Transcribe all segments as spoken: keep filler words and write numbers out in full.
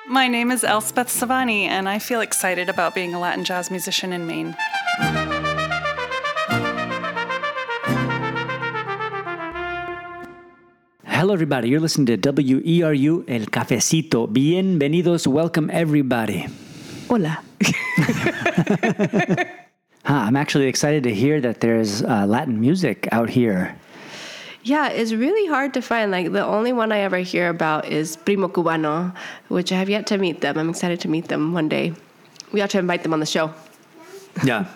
My name is Elspeth Savani, and I feel excited about being a Latin jazz musician in Maine. Hello, everybody. You're listening to W E R U El Cafecito. Bienvenidos. Welcome, everybody. Hola. Huh, I'm actually excited to hear that there's uh, Latin music out here. Yeah, it's really hard to find. Like, the only one I ever hear about is Primo Cubano, which I have yet to meet them. I'm excited to meet them one day. We ought to invite them on the show. Yeah.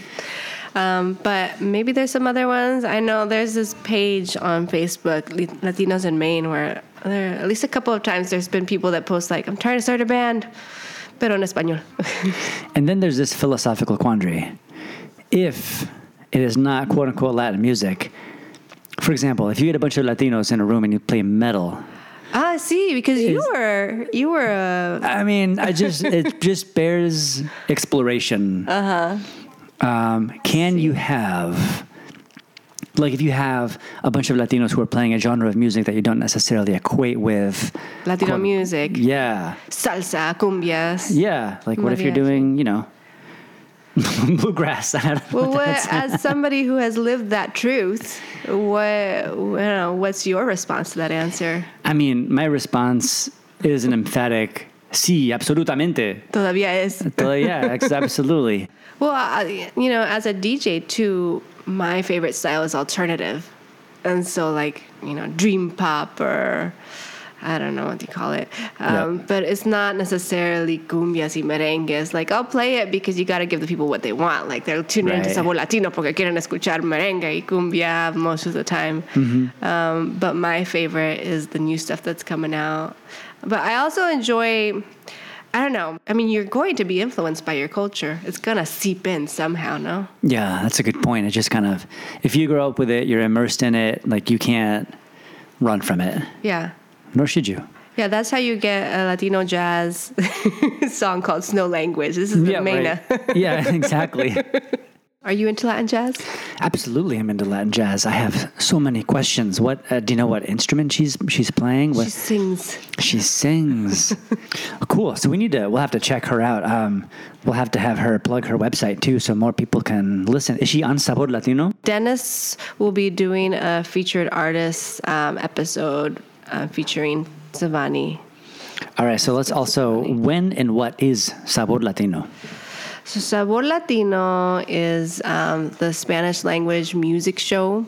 um, but maybe there's some other ones. I know there's this page on Facebook, Latinos in Maine, where there, at least a couple of times there's been people that post like, I'm trying to start a band, pero en español. And then there's this philosophical quandary. If it is not quote-unquote Latin music, for example, if you get a bunch of Latinos in a room and you play metal. Ah, see, because you were, you were a... I mean, I just, it just bears exploration. Uh-huh. Um, can you have, like if you have a bunch of Latinos who are playing a genre of music that you don't necessarily equate with. Latino quote, music. Yeah. Salsa, cumbias. Yeah. Like what mariachi. If you're doing, you know, bluegrass? I don't know well, what what, as somebody who has lived that truth, what you know, what's your response to that answer? I mean, my response is an emphatic sí, absolutamente. Todavía es. Todavía, absolutely. Well, I, you know, as a D J too, my favorite style is alternative, and so like you know, dream pop or. I don't know what you call it. Um, yep. But it's not necessarily cumbias y merengues. Like, I'll play it because you got to give the people what they want. Like, they'll tune right. into Sabor Latino porque quieren escuchar merengue y cumbia most of the time. Mm-hmm. Um, but my favorite is the new stuff that's coming out. But I also enjoy, I don't know. I mean, you're going to be influenced by your culture. It's going to seep in somehow, no? Yeah, that's a good point. It just kind of, if you grow up with it, you're immersed in it, like, you can't run from it. Yeah. Nor should you. Yeah, that's how you get a Latino jazz song called Snow Language. This is the yeah, Mena. Right. Yeah, exactly. Are you into Latin jazz? Absolutely, I'm into Latin jazz. I have so many questions. What uh, do you know? What instrument she's she's playing? What, she sings. She sings. Oh, cool. So we need to. We'll have to check her out. Um, we'll have to have her plug her website too, so more people can listen. Is she on Sabor Latino? Dennis will be doing a featured artist um, episode uh, featuring Savani. All right. So let's also. When and what is Sabor Latino? So Sabor Latino is um, the Spanish language music show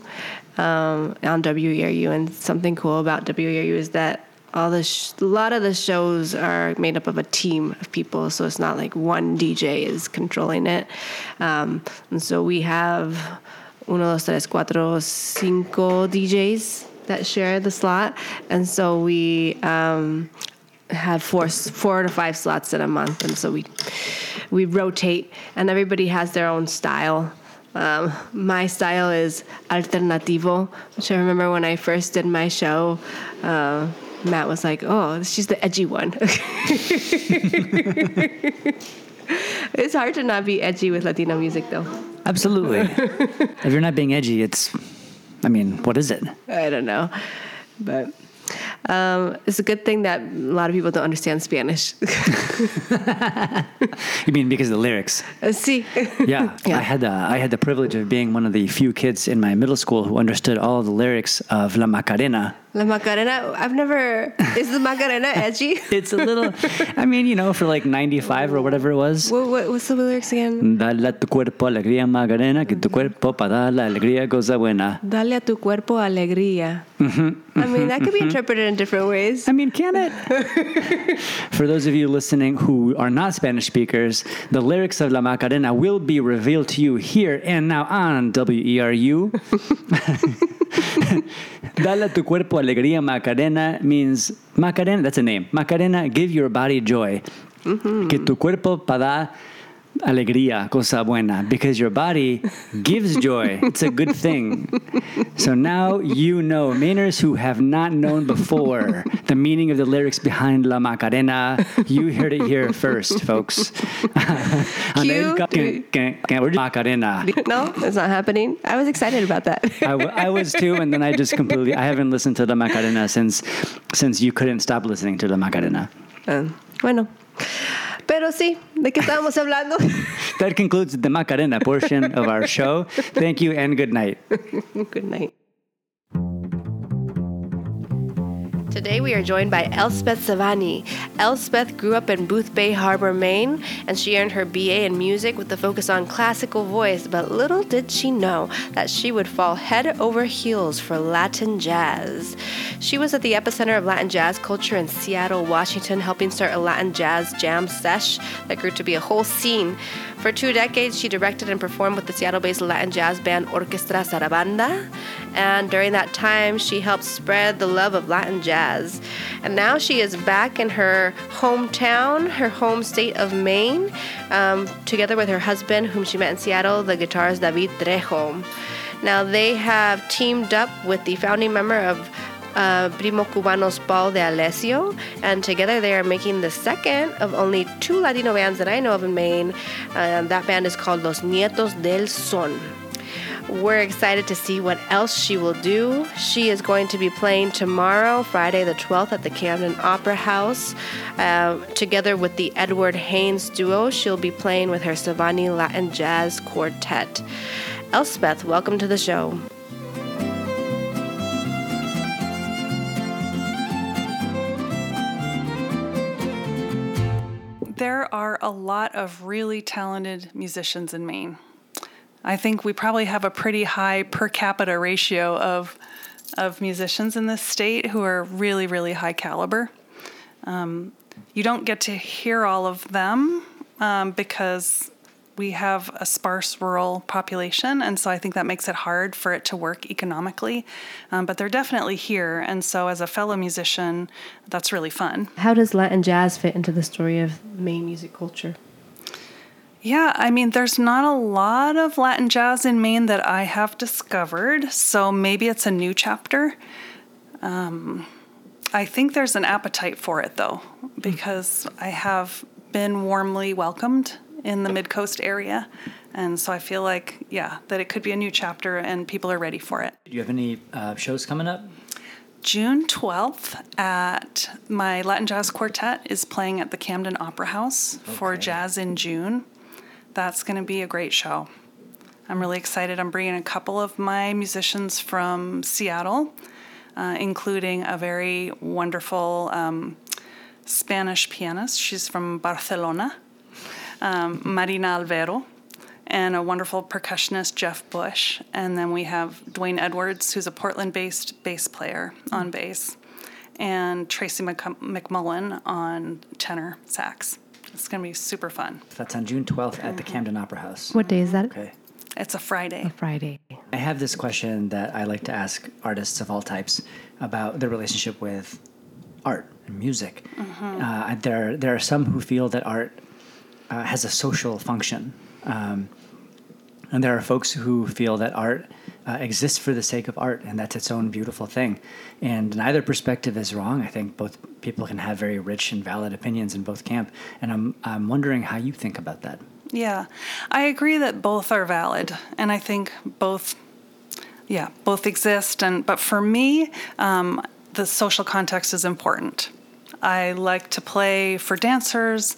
um, on W E R U, and something cool about W E R U is that all the sh- a lot of the shows are made up of a team of people, so it's not like one D J is controlling it. Um, and so we have uno, dos, tres, cuatro, cinco D Js that share the slot, and so we um, have four four to five slots in a month, and so we we rotate, and everybody has their own style. Um, my style is alternativo, which I remember when I first did my show, uh, Matt was like, "Oh, she's the edgy one." It's hard to not be edgy with Latino music, though. Absolutely. If you're not being edgy, it's, I mean, what is it? I don't know, but. Um, it's a good thing that a lot of people don't understand Spanish. You mean because of the lyrics? Uh, sí. Yeah, yeah. I had the I had the privilege of being one of the few kids in my middle school who understood all of the lyrics of La Macarena. La Macarena? I've never... Is the Macarena edgy? It's a little... I mean, you know, for like ninety-five or whatever it was. What, what, what's the lyrics again? Dale a tu cuerpo alegría, Macarena, que tu cuerpo para dar la alegría cosa buena. Dale a tu cuerpo alegría. Mm-hmm. I mean, that could be interpreted in different ways. I mean, can it? For those of you listening who are not Spanish speakers, the lyrics of La Macarena will be revealed to you here and now on W E R U. Dale a tu cuerpo alegría, Macarena means Macarena, that's a name. Macarena, give your body joy. Mm-hmm. Que tu cuerpo pa da alegría, cosa buena, because your body gives joy. It's a good thing. So now you know, Mainers who have not known before the meaning of the lyrics behind La Macarena, you heard it here first, folks. Cue. Macarena. No, it's not happening. I was excited about that. I, w- I was too, and then I just completely, I haven't listened to La Macarena since, since you couldn't stop listening to La Macarena. Um, Bueno. Pero sí, ¿de qué estábamos hablando? That concludes the Macarena portion of our show. Thank you and good night. Good night. Today we are joined by Elspeth Savani. Elspeth grew up in Boothbay Harbor, Maine, and she earned her B A in music with a focus on classical voice, but little did she know that she would fall head over heels for Latin jazz. She was at the epicenter of Latin jazz culture in Seattle, Washington, helping start a Latin jazz jam sesh that grew to be a whole scene. For two decades, she directed and performed with the Seattle-based Latin jazz band Orquestra Sarabanda, and during that time, she helped spread the love of Latin jazz. And now she is back in her hometown, her home state of Maine, um, together with her husband, whom she met in Seattle, the guitarist David Trejo. Now, they have teamed up with the founding member of Uh, Primo Cubanos Paul de Alessio, and together they are making the second of only two Latino bands that I know of in Maine. Uh, that band is called Los Nietos del Son. We're excited to see what else she will do. She is going to be playing tomorrow, Friday the twelfth, at the Camden Opera House. Uh, together with the Edward Haynes Duo, she'll be playing with her Savani Latin Jazz Quartet. Elspeth, welcome to the show. There are a lot of really talented musicians in Maine. I think we probably have a pretty high per capita ratio of of musicians in this state who are really, really high caliber. Um, you don't get to hear all of them um, because we have a sparse rural population, and so I think that makes it hard for it to work economically. Um, but they're definitely here, and so as a fellow musician, that's really fun. How does Latin jazz fit into the story of Maine music culture? Yeah, I mean, there's not a lot of Latin jazz in Maine that I have discovered, so maybe it's a new chapter. Um, I think there's an appetite for it, though, because I have been warmly welcomed in the Mid-Coast area. And so I feel like, yeah, that it could be a new chapter and people are ready for it. Do you have any uh, shows coming up? June twelfth at my Latin Jazz Quartet is playing at the Camden Opera House okay. for Jazz in June. That's going to be a great show. I'm really excited. I'm bringing a couple of my musicians from Seattle, uh, including a very wonderful um, Spanish pianist. She's from Barcelona. Um, Marina Alvero, and a wonderful percussionist, Jeff Bush. And then we have Dwayne Edwards, who's a Portland-based bass player on bass, and Tracy Mc- McMullen on tenor sax. It's going to be super fun. That's on June twelfth at the Camden Opera House. What day is that? Okay. It's a Friday. A Friday. I have this question that I like to ask artists of all types about their relationship with art and music. Mm-hmm. Uh, there, there are some who feel that art Uh, has a social function. Um, and there are folks who feel that art uh, exists for the sake of art, and that's its own beautiful thing. And neither perspective is wrong. I think both people can have very rich and valid opinions in both camp. And I'm I'm wondering how you think about that. Yeah, I agree that both are valid. And I think both, yeah, both exist. And but for me, um, the social context is important. I like to play for dancers.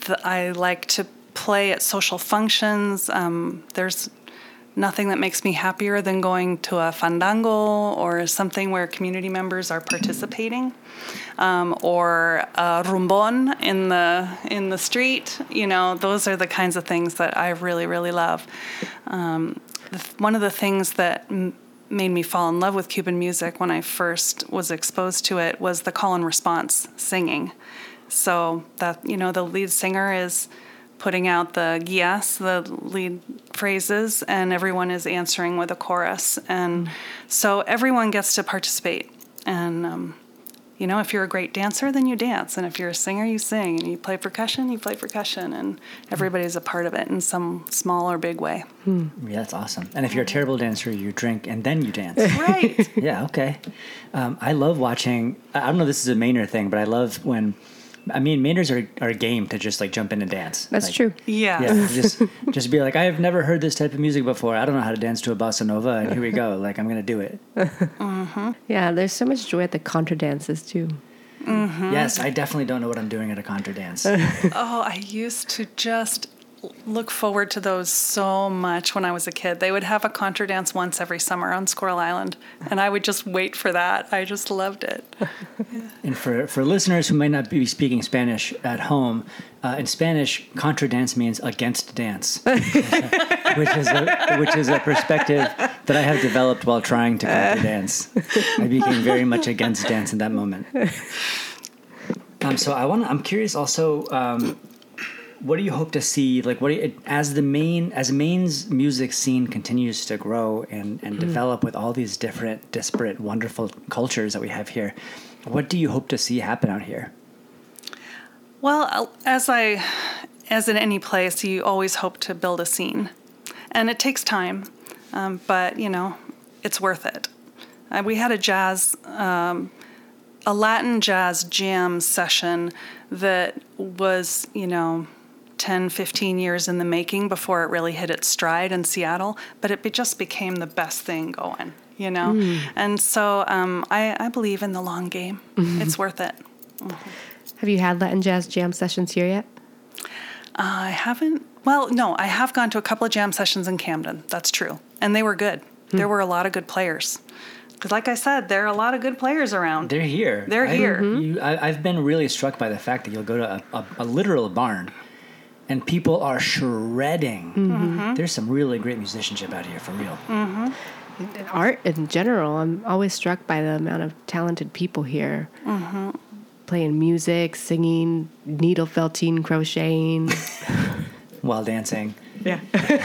I like to play at social functions. Um, there's nothing that makes me happier than going to a fandango or something where community members are participating, um, or a rumbon in the in the street. You know, those are the kinds of things that I really, really love. Um, one of the things that m- made me fall in love with Cuban music when I first was exposed to it was the call and response singing. So that, you know, the lead singer is putting out the guías, the lead phrases, and everyone is answering with a chorus. And so everyone gets to participate. And, um, you know, if you're a great dancer, then you dance. And if you're a singer, you sing. And you play percussion, you play percussion. And everybody's a part of it in some small or big way. Hmm. Yeah, that's awesome. And if you're a terrible dancer, you drink and then you dance. Right. Yeah, okay. Um, I love watching, I don't know if this is a Mainer thing, but I love when, I mean, Mainers are, are game to just like jump in and dance. That's like, true. Yeah. Yeah, just just be like, I have never heard this type of music before. I don't know how to dance to a bossa nova, and here we go. Like, I'm going to do it. Mm-hmm. Yeah, there's so much joy at the contra dances, too. Mm-hmm. Yes, I definitely don't know what I'm doing at a contra dance. Oh, I used to just look forward to those so much when I was a kid. They would have a contra dance once every summer on Squirrel Island, and I would just wait for that. I just loved it. And for, for listeners who might not be speaking Spanish at home, uh, in Spanish, contra dance means against dance, which is a, which is a perspective that I have developed while trying to contra dance. I became very much against dance in that moment. Um, so I want. I'm curious also. Um, What do you hope to see? Like, what do you, as the main as Maine's music scene continues to grow and, and develop with all these different, disparate, wonderful cultures that we have here? What do you hope to see happen out here? Well, as I, as in any place, you always hope to build a scene, and it takes time, um, but you know, it's worth it. Uh, we had a jazz, um, a Latin jazz jam session that was, you know, ten, fifteen years in the making before it really hit its stride in Seattle, but it be, just became the best thing going, you know? Mm. And so um, I, I believe in the long game. Mm-hmm. It's worth it. Mm-hmm. Have you had Latin jazz jam sessions here yet? Uh, I haven't. Well, no, I have gone to a couple of jam sessions in Camden. That's true. And they were good. Mm. There were a lot of good players. Because like I said, there are a lot of good players around. They're here. They're I, here. You, I, I've been really struck by the fact that you'll go to a, a, a literal barn and people are shredding. Mm-hmm. There's some really great musicianship out here, for real. Mm-hmm. Art in general, I'm always struck by the amount of talented people here. Mm-hmm. Playing music, singing, needle felting, crocheting. While dancing. Yeah.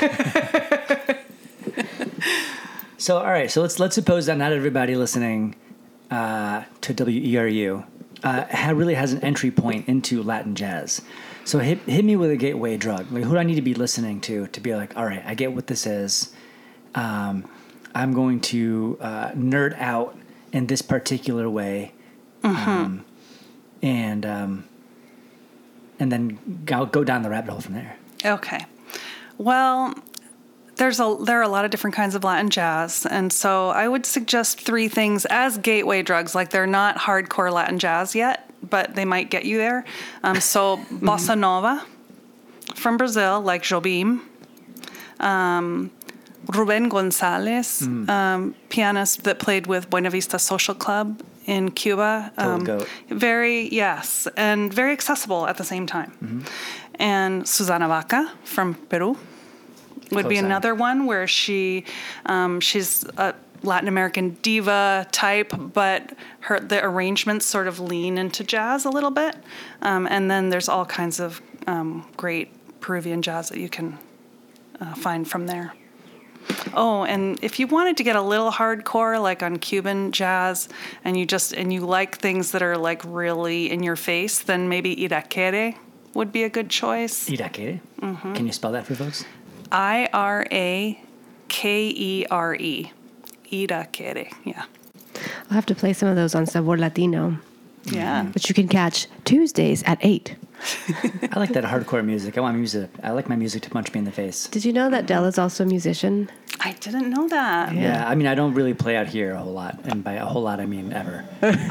So, all right. So let's let's suppose that not everybody listening uh, to W E R U uh, ha- really has an entry point into Latin jazz. So hit hit me with a gateway drug. Like, who do I need to be listening to to be like, all right, I get what this is. Um, I'm going to uh, nerd out in this particular way, mm-hmm. um, and um, and then go go down the rabbit hole from there. Okay. Well, there's a there are a lot of different kinds of Latin jazz, and so I would suggest three things as gateway drugs. Like, they're not hardcore Latin jazz yet, but they might get you there. Um, so bossa nova from Brazil, like Jobim. Um, Ruben Gonzalez, mm. um, pianist that played with Buena Vista Social Club in Cuba. Um, goat. Very, yes, and very accessible at the same time. Mm-hmm. And Susana Vaca from Peru would be another one where she, um, she's a Latin American diva type, but her the arrangements sort of lean into jazz a little bit. Um, and then there's all kinds of um, great Peruvian jazz that you can uh, find from there. Oh, and if you wanted to get a little hardcore, like on Cuban jazz, and you just and you like things that are like really in your face, then maybe Iraquere would be a good choice. Iraquere? Mm-hmm. Can you spell that for folks? I R A K E R E. Iraquere, yeah. I'll have to play some of those on Sabor Latino. Yeah. Which you can catch Tuesdays at eight. I like that hardcore music. I want music. I like my music to punch me in the face. Did you know that Della's also a musician? I didn't know that. Yeah. yeah, I mean, I don't really play out here a whole lot. And by a whole lot, I mean ever.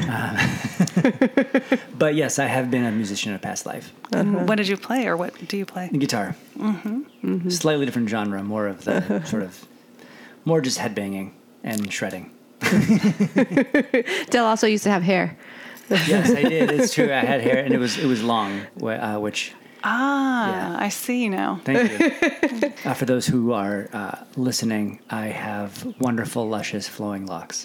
uh, but yes, I have been a musician in a past life. Uh-huh. What did you play, or what do you play? Guitar. Mm-hmm. Mm-hmm. Slightly different genre, more of the sort of, more just headbanging and shredding. Della also used to have hair. Yes, I did. It's true. I had hair, and it was it was long, uh, which. Ah, yeah. I see now. Thank you. uh, for those who are uh, listening, I have wonderful, luscious, flowing locks.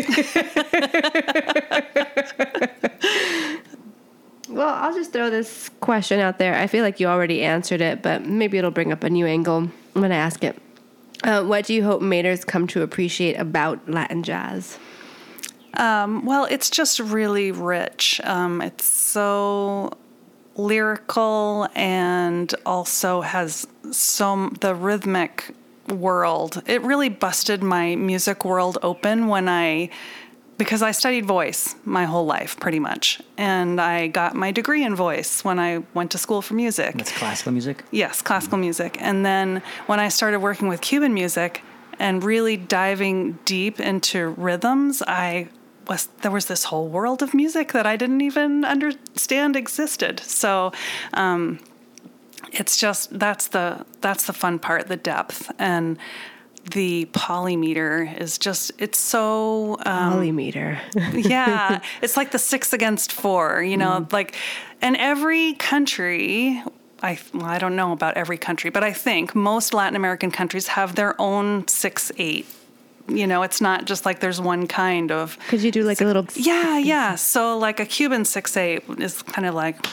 Well, I'll just throw this question out there. I feel like you already answered it, but maybe it'll bring up a new angle when I ask it. Uh, what do you hope Mainers come to appreciate about Latin jazz? Um, well, it's just really rich. Um, it's so lyrical and also has so the rhythmic world. It really busted my music world open when I, because I studied voice my whole life pretty much. And I got my degree in voice when I went to school for music. That's classical music? Yes, classical mm-hmm. music. And then when I started working with Cuban music and really diving deep into rhythms, I was there was this whole world of music that I didn't even understand existed. So um, it's just that's the that's the fun part, the depth, and the polymeter is just it's so um, Polymeter. yeah, it's like the six against four, you know, mm. like, and every country. I well, I don't know about every country, but I think most Latin American countries have their own six eight. You know, it's not just like there's one kind of. Could you do like a little? Yeah, yeah. So like a Cuban six eight is kind of like.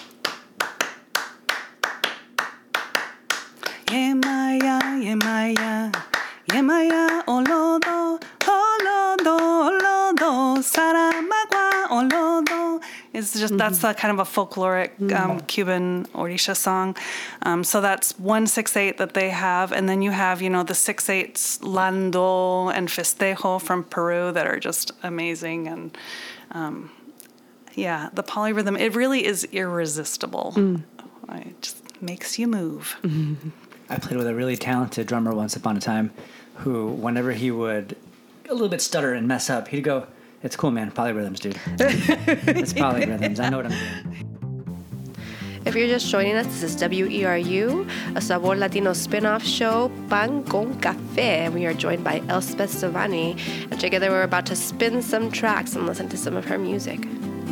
Yemaya, yemaya, yemaya, olodo, olodo, olodo, saramagua, olodo. It's just, mm-hmm. that's a kind of a folkloric um, mm-hmm. Cuban Orisha song. Um, so that's one six eight that they have. And then you have, you know, the six eights Lando and Festejo from Peru that are just amazing. And um, yeah, the polyrhythm, it really is irresistible. Mm. It just makes you move. Mm-hmm. I played with a really talented drummer once upon a time who, whenever he would a little bit stutter and mess up, he'd go, "It's cool, man. Polyrhythms, dude. It's polyrhythms. I know what I'm doing." If you're just joining us, this is W E R U, a Sabor Latino spin-off show, Pan con Café. And we are joined by Elspeth Savani. And together we're about to spin some tracks and listen to some of her music.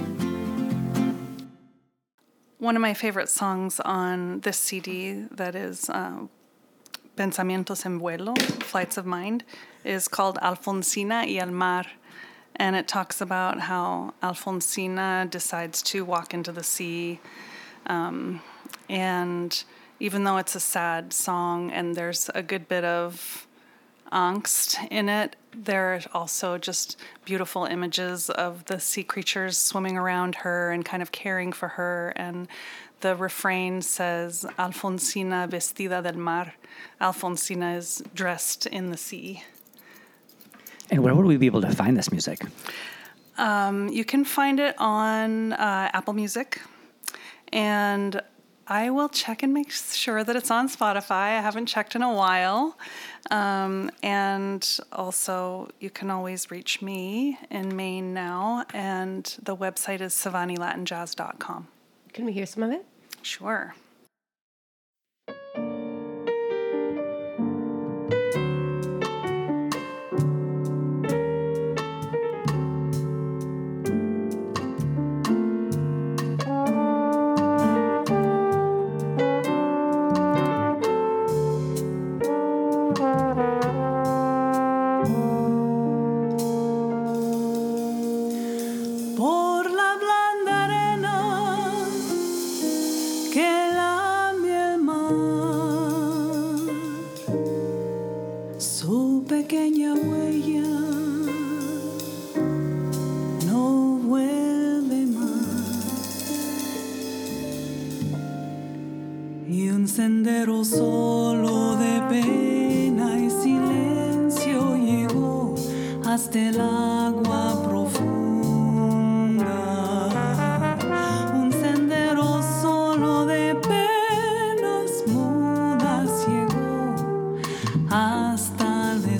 One of my favorite songs on this C D that is uh, Pensamientos en Vuelo, Flights of Mind, is called Alfonsina y el Mar. And it talks about how Alfonsina decides to walk into the sea. Um, and even though it's a sad song and there's a good bit of angst in it, there are also just beautiful images of the sea creatures swimming around her and kind of caring for her. And the refrain says, Alfonsina vestida del mar. Alfonsina is dressed in the sea. And where would we be able to find this music? Um, you can find it on uh, Apple Music. And I will check and make sure that it's on Spotify. I haven't checked in a while. Um, and also, you can always reach me in Maine now. And the website is savani latin jazz dot com. Can we hear some of it? Sure. Sendero solo de pena y silencio llegó hasta el agua profunda. Un sendero solo de penas mudas llegó hasta la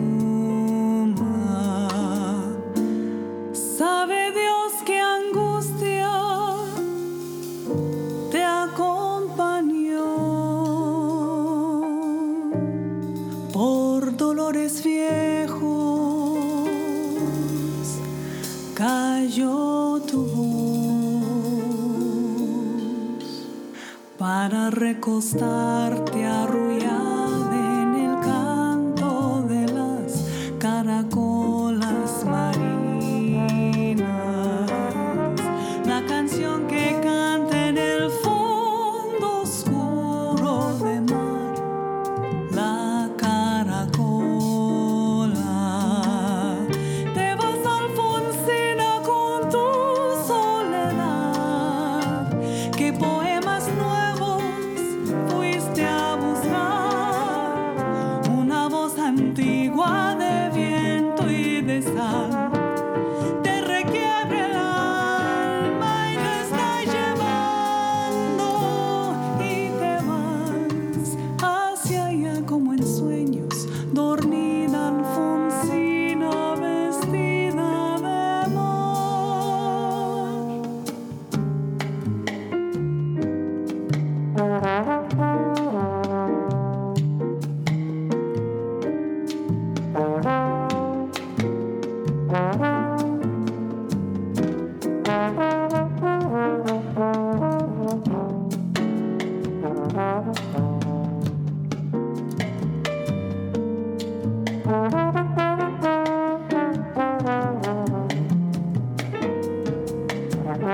espuma. Sabe Dios qué angustia te acompañó. Por dolores viejos cayó tu voz para recostarte arrullada en el canto de las caracolas marinas. La canción que canta en el fondo oscuro de mar. La caracola, te vas Alfonsina con tu soledad. ¿Qué poemas nuevos fuiste a buscar?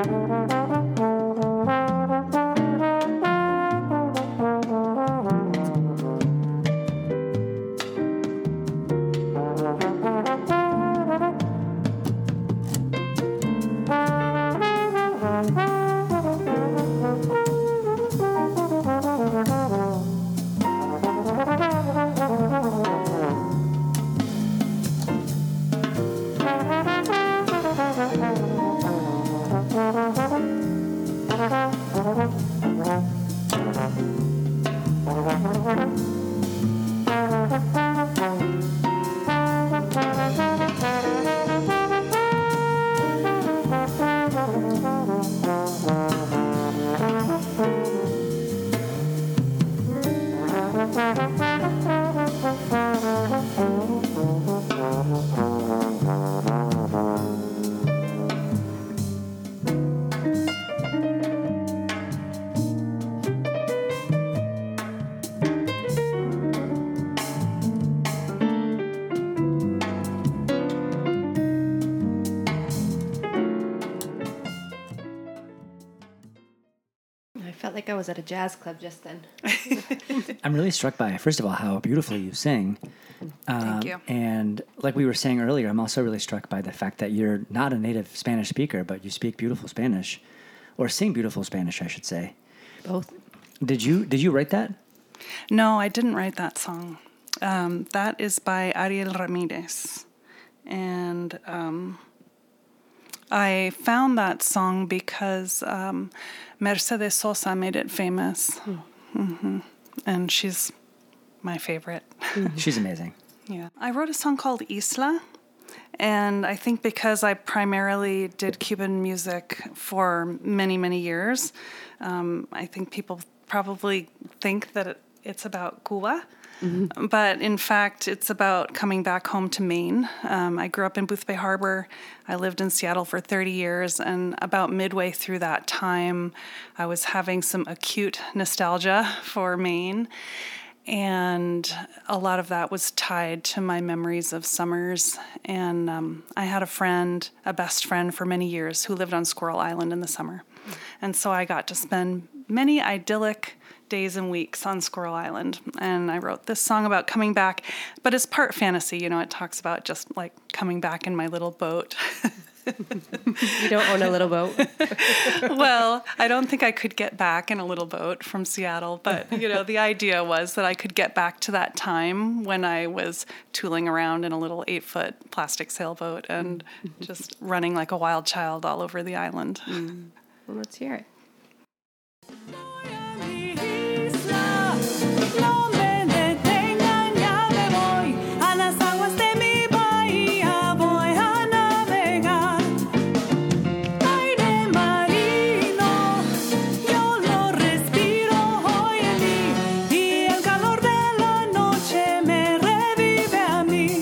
I felt like I was at a jazz club just then. I'm really struck by, first of all, how beautifully you sing. Um, Thank you. And like we were saying earlier, I'm also really struck by the fact that you're not a native Spanish speaker, but you speak beautiful Spanish, or sing beautiful Spanish, I should say. Both. Did you did you write that? No, I didn't write that song. Um, that is by Ariel Ramirez. And um, I found that song because um, Mercedes Sosa made it famous. Mm. hmm And she's my favorite. She's amazing. Yeah. I wrote a song called Isla. And I think because I primarily did Cuban music for many, many years, um, I think people probably think that it, it's about Cuba. Mm-hmm. But in fact, it's about coming back home to Maine. Um, I grew up in Boothbay Harbor. I lived in Seattle for thirty years. And about midway through that time, I was having some acute nostalgia for Maine. And a lot of that was tied to my memories of summers. And um, I had a friend, a best friend for many years, who lived on Squirrel Island in the summer. And so I got to spend many idyllic days and weeks on Squirrel Island. And I wrote this song about coming back, but it's part fantasy. You know, it talks about just like coming back in my little boat. You don't own a little boat? Well, I don't think I could get back in a little boat from Seattle, but, you know, the idea was that I could get back to that time when I was tooling around in a little eight-foot plastic sailboat and just running like a wild child all over the island. Mm. Well, let's hear it. Voy a mi isla, no me detengan, ya me voy a las aguas de mi bahía, voy a navegar. Aire marino, yo lo respiro hoy en mí, y el calor de la noche me revive a mí.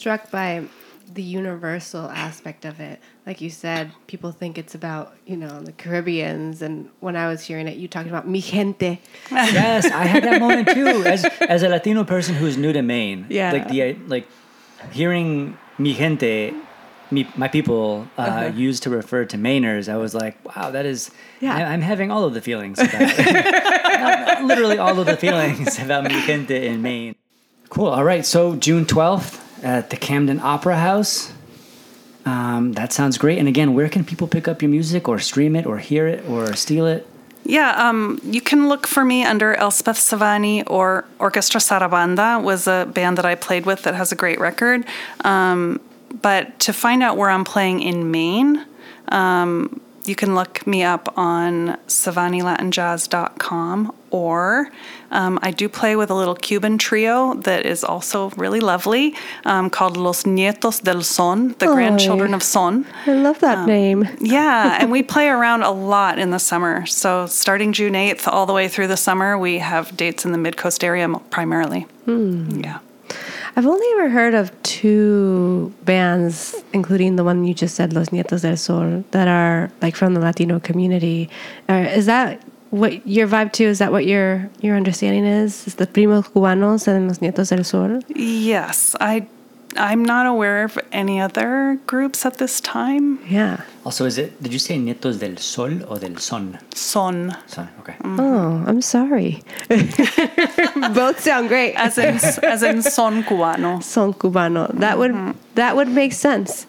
struck by the universal aspect of it. Like you said, people think it's about, you know, the Caribbeans. And when I was hearing it, you talking about mi gente. Yes, I had that moment too. As as a Latino person who's new to Maine, Yeah. like the like hearing mi gente, me, my people, uh, Uh-huh. used to refer to Mainers, I was like, wow, that is. Yeah. I, I'm having all of the feelings about Not- literally all of the feelings about mi gente in Maine. Cool. All right. So June twelfth at the Camden Opera House. Um, that sounds great. And again, where can people pick up your music or stream it or hear it or steal it? Yeah, um, you can look for me under Elspeth Savani, or Orchestra Sarabanda was a band that I played with that has a great record. Um, but to find out where I'm playing in Maine, um, you can look me up on savani latin jazz dot com, or um, I do play with a little Cuban trio that is also really lovely, um, called Los Nietos del Son, the Aw. grandchildren of Son. I love that name. Yeah, and we play around a lot in the summer. So starting June eighth all the way through the summer, we have dates in the Mid-Coast area mo- primarily. Yeah. I've only ever heard of two bands, including the one you just said, Los Nietos del Sol, that are like from the Latino community. Uh, is that what your vibe too? Is that what your your understanding is? Is the Primos Cubanos and Los Nietos del Sol? Yes, I, I'm not aware of any other groups at this time. Yeah. Also, is it? Did you say Nietos del Sol or del Son? Son, Son. Okay. Oh, I'm sorry. Both sound great. as in as in son cubano. Son cubano. That would that would make sense.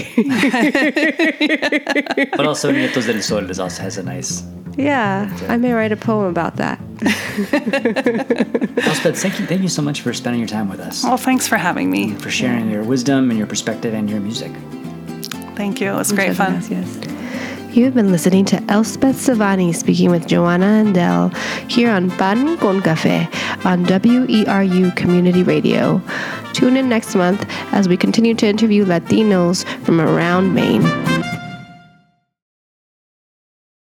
But also Nietos del Sol is also has a nice. Yeah, I may write a poem about that. Elspeth, thank you, thank you so much for spending your time with us, Well, thanks for having me. for sharing your wisdom and your perspective and your music. Thank you. It was great fun. Gracias. You've been listening to Elspeth Savani speaking with Joanna Andel here on Pan con Café on W E R U Community Radio. Tune in next month as we continue to interview Latinos from around Maine.